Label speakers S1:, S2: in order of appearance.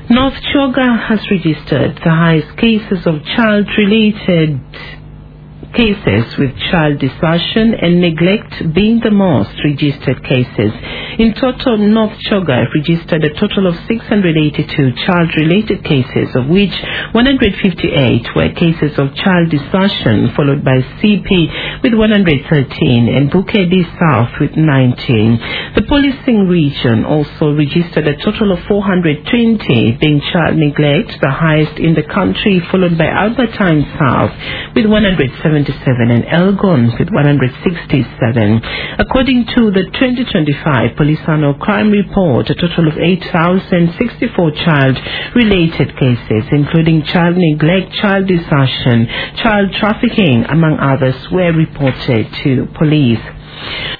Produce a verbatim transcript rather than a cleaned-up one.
S1: North Choga has registered the highest cases of child-related cases, with child desertion and neglect being the most registered cases. In total, North Choga registered a total of six hundred eighty-two child-related cases, of which one hundred fifty-eight were cases of child desertion, followed by C P with one hundred thirteen and Bukedi South with nineteen. The policing region also registered a total of four hundred twenty, being child neglect, the highest in the country, followed by Albertine South with one hundred seventy-seven and Elgon with one hundred sixty-seven. According to the twenty twenty-five Police Annual Crime Report, a total of eight thousand sixty-four child-related cases, including child neglect, child desertion, child trafficking, among others, were reported to police.